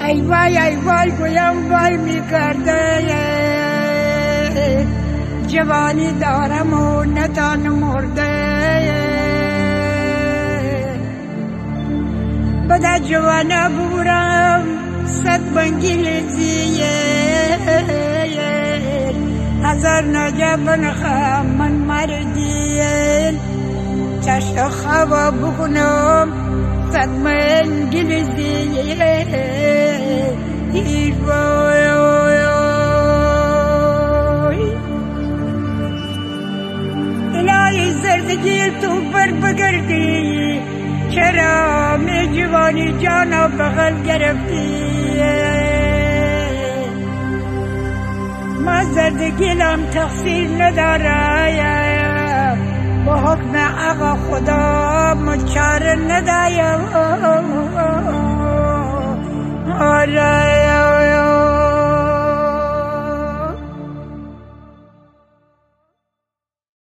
ای وای گویم وای میکرده جوانی دارم و نتان مرده بده جوانه بورم صد بنگیزیه هزار نجب نخم من مردیه چشت خواب بکنم صد منگیزیه ای وای الهی زردگی تو بر بگردی چرا می جوانی جانا بغل گرفتی ما زردگیلم تقصیر نداره با حکم آقا خدا مچار ندایم